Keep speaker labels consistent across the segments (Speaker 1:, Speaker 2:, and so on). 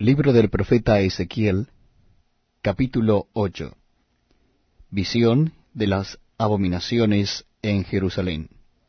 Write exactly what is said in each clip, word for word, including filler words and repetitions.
Speaker 1: Libro del profeta Ezequiel, capítulo ocho. Visión de las abominaciones en Jerusalén.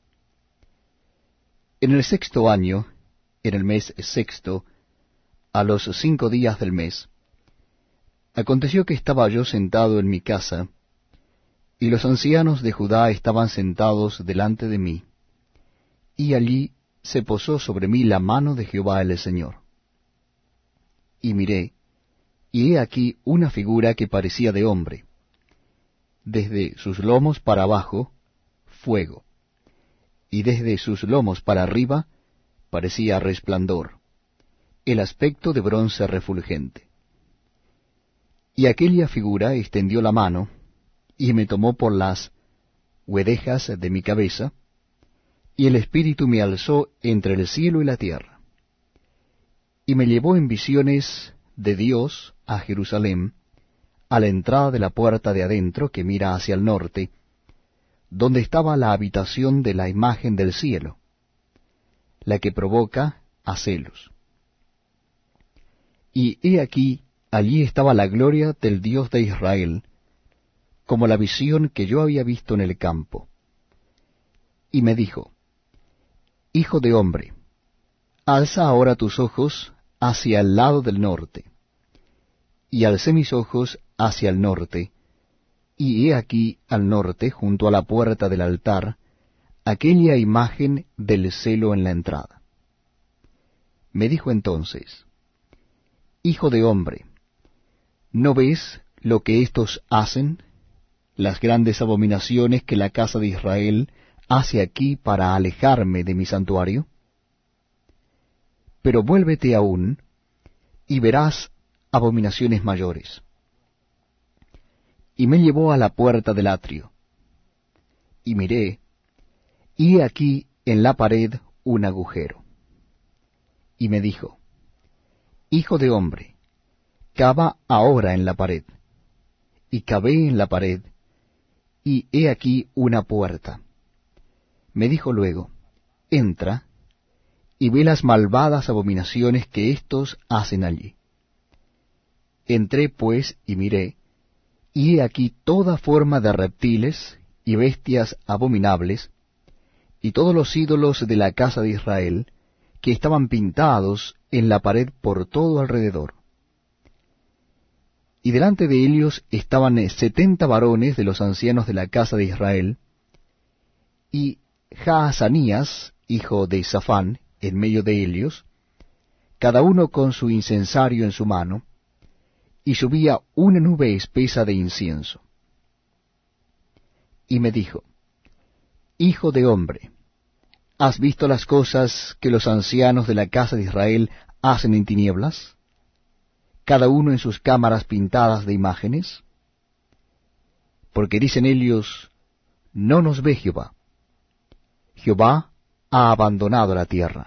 Speaker 1: En el sexto año, en el mes sexto, a los cinco días del mes, aconteció que estaba yo sentado en mi casa, y los ancianos de Judá estaban sentados delante de mí, y allí se posó sobre mí la mano de Jehová el Señor. Y miré, y he aquí una figura que parecía de hombre. Desde sus lomos para abajo, fuego, y desde sus lomos para arriba, parecía resplandor, el aspecto de bronce refulgente. Y aquella figura extendió la mano, y me tomó por las huedejas de mi cabeza, y el Espíritu me alzó entre el cielo y la tierra. Y me llevó en visiones de Dios a Jerusalén, a la entrada de la puerta de adentro que mira hacia el norte, donde estaba la habitación de la imagen del cielo, la que provoca a celos. Y he aquí, allí estaba la gloria del Dios de Israel, como la visión que yo había visto en el campo. Y me dijo, Hijo de hombre, alza ahora tus ojos hacia el lado del norte. Y alcé mis ojos hacia el norte, y he aquí al norte, junto a la puerta del altar, aquella imagen del celo en la entrada. Me dijo entonces, Hijo de hombre, ¿no ves lo que éstos hacen, las grandes abominaciones que la casa de Israel hace aquí para alejarme de mi santuario? Pero vuélvete aún, y verás abominaciones mayores. Y me llevó a la puerta del atrio. Y miré, y he aquí en la pared un agujero. Y me dijo, Hijo de hombre, cava ahora en la pared. Y cavé en la pared, y he aquí una puerta. Me dijo luego, Entra, y ve las malvadas abominaciones que éstos hacen allí. Entré pues y miré, y he aquí toda forma de reptiles y bestias abominables, y todos los ídolos de la casa de Israel, que estaban pintados en la pared por todo alrededor. Y delante de ellos estaban setenta varones de los ancianos de la casa de Israel, y Jaazanías, hijo de Safán, en medio de ellos, cada uno con su incensario en su mano, y subía una nube espesa de incienso. Y me dijo, Hijo de hombre, ¿has visto las cosas que los ancianos de la casa de Israel hacen en tinieblas, cada uno en sus cámaras pintadas de imágenes? Porque dicen ellos, no nos ve Jehová. Jehová ha abandonado la tierra.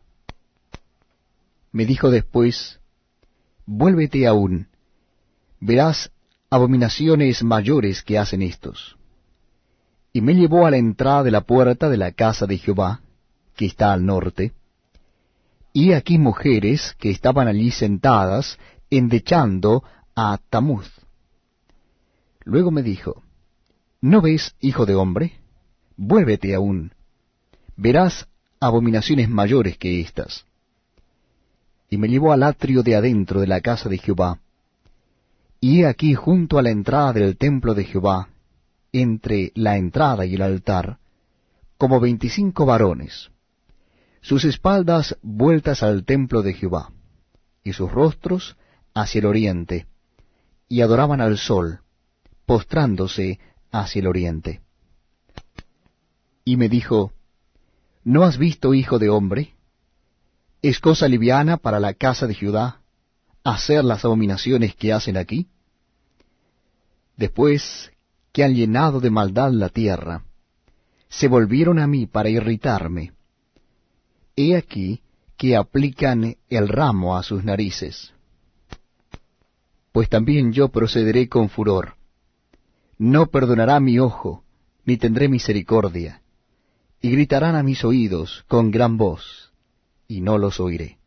Speaker 1: Me dijo después, vuélvete aún, verás abominaciones mayores que hacen éstos. Y me llevó a la entrada de la puerta de la casa de Jehová, que está al norte, y aquí mujeres que estaban allí sentadas, endechando a Tamuz. Luego me dijo, ¿no ves, hijo de hombre? Vuélvete aún, verás abominaciones mayores que éstas. Y me llevó al atrio de adentro de la casa de Jehová, y he aquí junto a la entrada del templo de Jehová, entre la entrada y el altar, como veinticinco varones, sus espaldas vueltas al templo de Jehová, y sus rostros hacia el oriente, y adoraban al sol, postrándose hacia el oriente. Y me dijo, ¿no has visto, hijo de hombre? ¿Es cosa liviana para la casa de Judá hacer las abominaciones que hacen aquí? Después que han llenado de maldad la tierra, se volvieron a mí para irritarme. He aquí que aplican el ramo a sus narices. Pues también yo procederé con furor. No perdonará mi ojo, ni tendré misericordia. Y gritarán a mis oídos con gran voz, y no los oiré.